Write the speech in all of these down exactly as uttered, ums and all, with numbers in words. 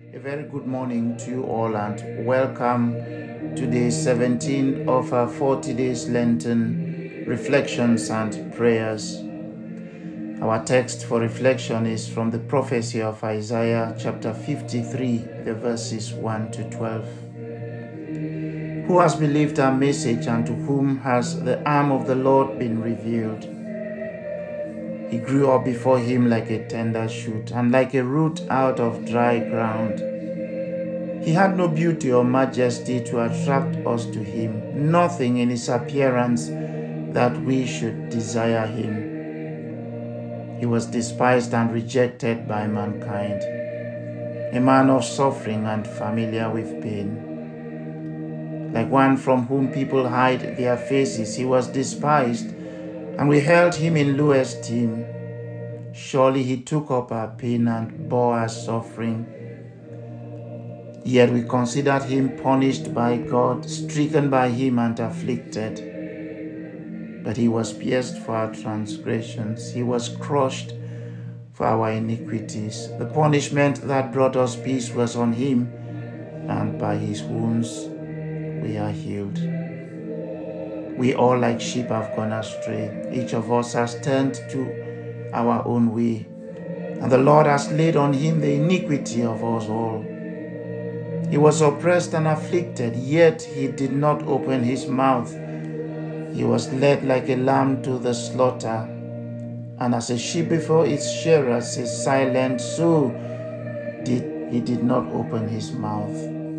A very good morning to you all and welcome to day seventeen of our forty days Lenten reflections and prayers. Our text for reflection is from the prophecy of Isaiah chapter fifty-three, the verses one to twelve. Who has believed our message, and to whom has the arm of the Lord been revealed? He grew up before him like a tender shoot, and like a root out of dry ground. He had no beauty or majesty to attract us to him, nothing in his appearance that we should desire him. He was despised and rejected by mankind, a man of suffering and familiar with pain. Like one from whom people hide their faces, he was despised, and we held him in low esteem. Surely he took up our pain and bore our suffering. Yet we considered him punished by God, stricken by him and afflicted. But he was pierced for our transgressions, he was crushed for our iniquities. The punishment that brought us peace was on him, and by his wounds we are healed. We all like sheep have gone astray. Each of us has turned to our own way, and the Lord has laid on him the iniquity of us all. He was oppressed and afflicted, yet he did not open his mouth. He was led like a lamb to the slaughter, and as a sheep before its shearers is silent, so did he did not open his mouth.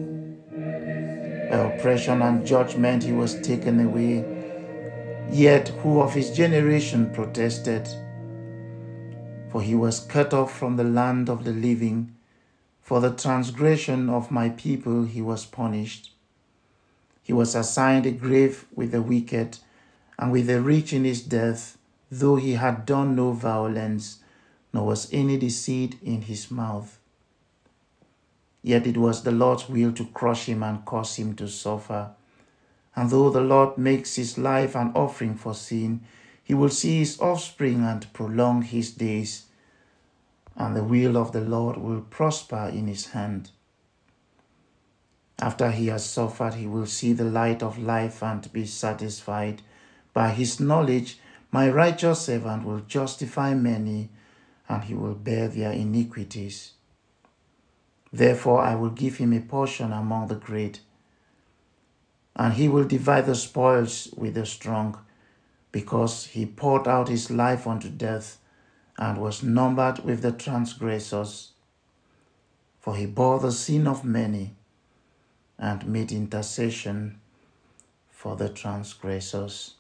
By oppression and judgment he was taken away. Yet who of his generation protested? For he was cut off from the land of the living. For the transgression of my people he was punished. He was assigned a grave with the wicked, and with the rich in his death, though he had done no violence, nor was any deceit in his mouth. Yet it was the Lord's will to crush him and cause him to suffer. And though the Lord makes his life an offering for sin, he will see his offspring and prolong his days, and the will of the Lord will prosper in his hand. After he has suffered, he will see the light of life and be satisfied. By his knowledge, my righteous servant will justify many, and he will bear their iniquities. Therefore I will give him a portion among the great, and he will divide the spoils with the strong, because he poured out his life unto death, and was numbered with the transgressors. For he bore the sin of many, and made intercession for the transgressors.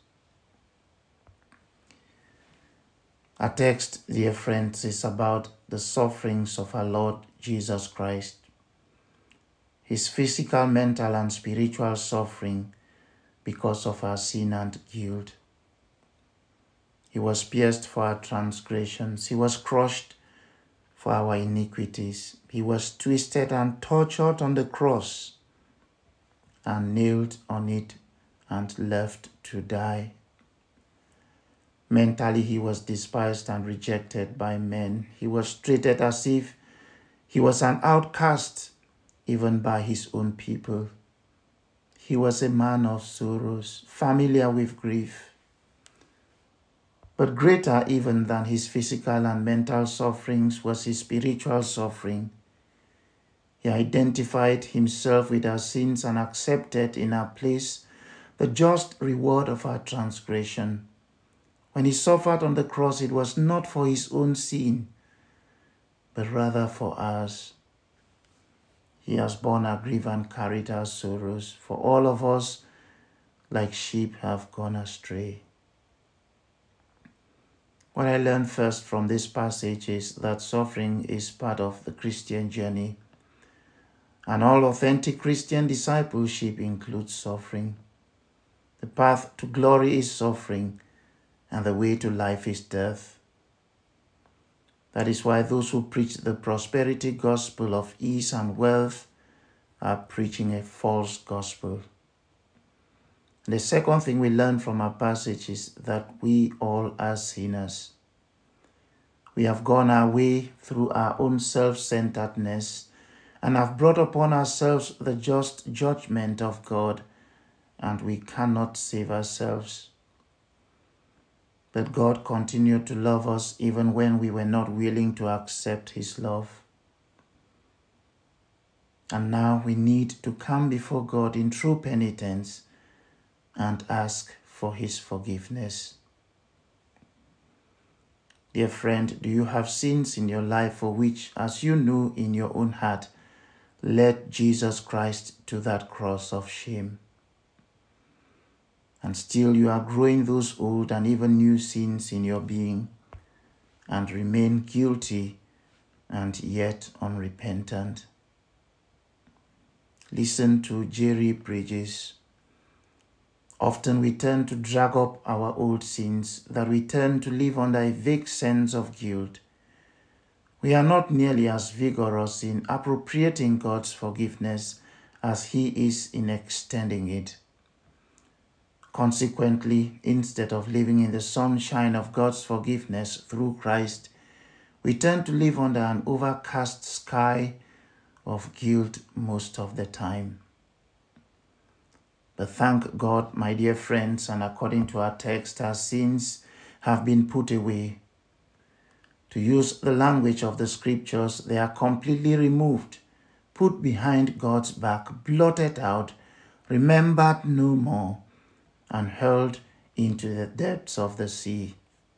Our text, dear friends, is about the sufferings of our Lord Jesus Christ. His physical, mental, and spiritual suffering because of our sin and guilt. He was pierced for our transgressions. He was crushed for our iniquities. He was twisted and tortured on the cross, and nailed on it and left to die. Mentally, he was despised and rejected by men. He was treated as if he was an outcast, even by his own people. He was a man of sorrows, familiar with grief. But greater even than his physical and mental sufferings was his spiritual suffering. He identified himself with our sins and accepted in our place the just reward of our transgression. When he suffered on the cross, it was not for his own sin, but rather for ours. He has borne our grief and carried our sorrows, for all of us, like sheep, have gone astray. What I learned first from this passage is that suffering is part of the Christian journey, and all authentic Christian discipleship includes suffering. The path to glory is suffering, and the way to life is death. That is why those who preach the prosperity gospel of ease and wealth are preaching a false gospel. And the second thing we learn from our passage is that we all are sinners. We have gone our way through our own self-centeredness and have brought upon ourselves the just judgment of God, and we cannot save ourselves. But God continued to love us even when we were not willing to accept his love. And now we need to come before God in true penitence and ask for his forgiveness. Dear friend, do you have sins in your life for which, as you know in your own heart, led Jesus Christ to that cross of shame? And still you are growing those old and even new sins in your being and remain guilty and yet unrepentant. Listen to Jerry Bridges. Often we tend to drag up our old sins, that we turn to live under a vague sense of guilt. We are not nearly as vigorous in appropriating God's forgiveness as he is in extending it. Consequently, instead of living in the sunshine of God's forgiveness through Christ, we tend to live under an overcast sky of guilt most of the time. But thank God, my dear friends, and according to our text, our sins have been put away. To use the language of the scriptures, they are completely removed, put behind God's back, blotted out, remembered no more, and hurled into the depths of the sea.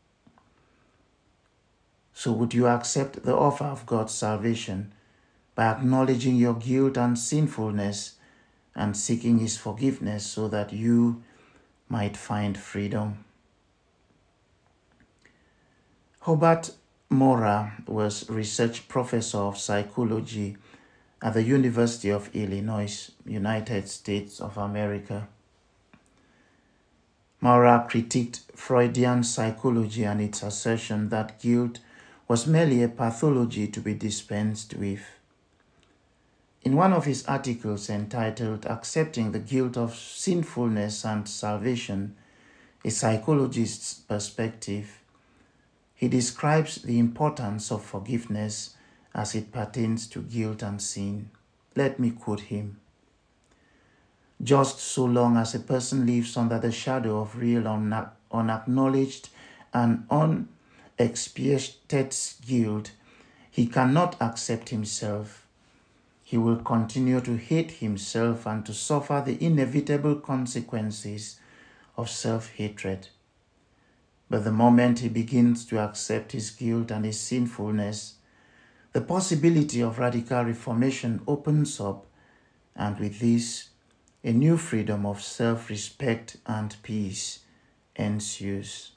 So would you accept the offer of God's salvation by acknowledging your guilt and sinfulness and seeking his forgiveness so that you might find freedom? Hobart Mora was research professor of psychology at the University of Illinois, United States of America. Mora critiqued Freudian psychology and its assertion that guilt was merely a pathology to be dispensed with. In one of his articles entitled Accepting the Guilt of Sinfulness and Salvation, a Psychologist's Perspective, he describes the importance of forgiveness as it pertains to guilt and sin. Let me quote him. Just so long as a person lives under the shadow of real, una- unacknowledged, and unexpiated guilt, he cannot accept himself. He will continue to hate himself and to suffer the inevitable consequences of self-hatred. But the moment he begins to accept his guilt and his sinfulness, the possibility of radical reformation opens up, and with this, a new freedom of self-respect and peace ensues.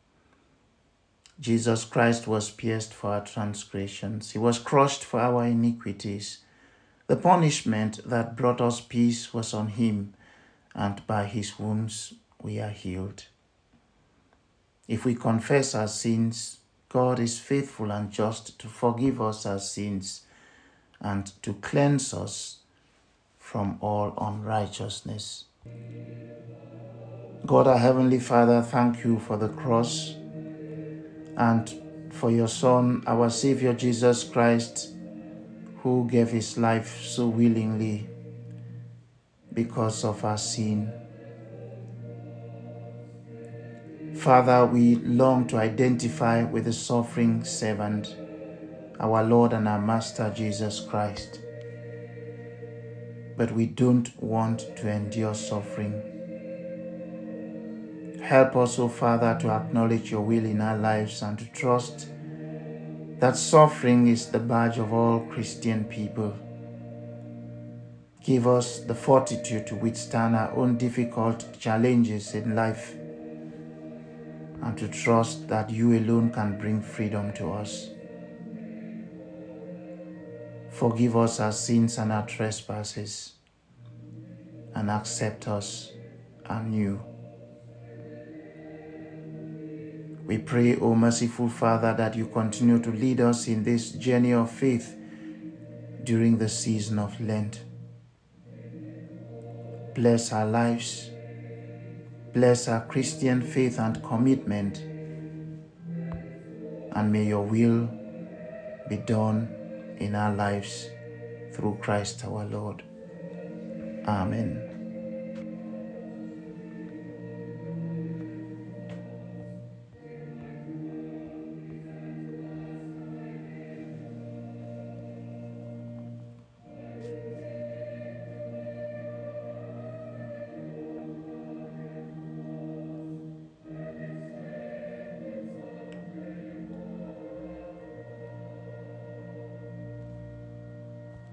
Jesus Christ was pierced for our transgressions. He was crushed for our iniquities. The punishment that brought us peace was on him, and by his wounds we are healed. If we confess our sins, God is faithful and just to forgive us our sins and to cleanse us from all unrighteousness. God, our Heavenly Father, thank you for the cross and for your Son, our Savior Jesus Christ, who gave his life so willingly because of our sin. Father, we long to identify with the suffering servant, our Lord and our Master Jesus Christ. But we don't want to endure suffering. Help us, O Father, to acknowledge your will in our lives and to trust that suffering is the badge of all Christian people. Give us the fortitude to withstand our own difficult challenges in life and to trust that you alone can bring freedom to us. Forgive us our sins and our trespasses and accept us anew. We pray, O merciful Father, that you continue to lead us in this journey of faith during the season of Lent. Bless our lives, bless our Christian faith and commitment, and may your will be done in our lives through Christ our Lord. Amen.